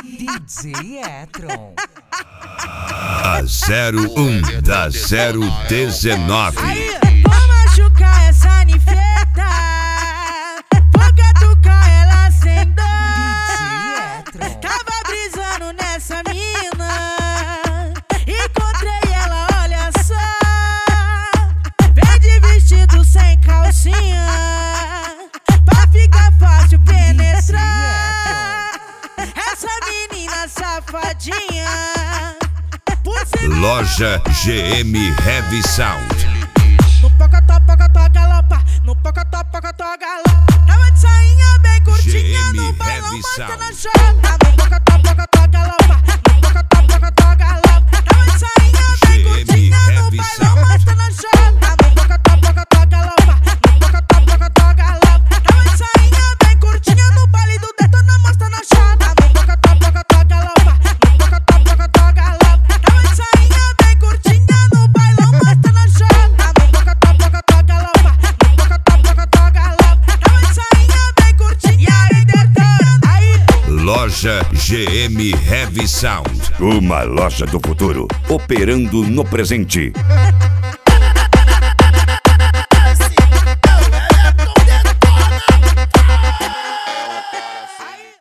DJ Etron. A 01 da 019. Vou machucar essa ninfeta, vou catucar ela sem dó. DJ Etron. Tava brisando nessa mina, encontrei ela, olha só. Vem de vestido sem calcinha, pra ficar fácil penetrar. Essa menina safadinha, por cima Loja GM Heavy Sound. no pocotó, galopa, no pocotó, galopa. Tava de sainha bem curtinha, GM no bailão Heavy mostrando a Sound. chota. No pocotó, galopa, no pocotó, galopa. Tava de sainha bem GM curtinha, no Heavy bailão Sound. mostrando a chota. No pocotó, galopa, no pocotó, galopa. Tava de sainha bem curtinha, no baile do Detona mostrando a chota. No pocotó, galopa, no pocotó, galopa. Tava de sainha bem curtinha, no bailão mostrando a chota. No pocotó, galopa, no pocotó, galopa. Tava de sainha bem curtinha. E aí, Detona? Aí, Loja GM Heavy Sound. Uma loja do futuro, operando no presente.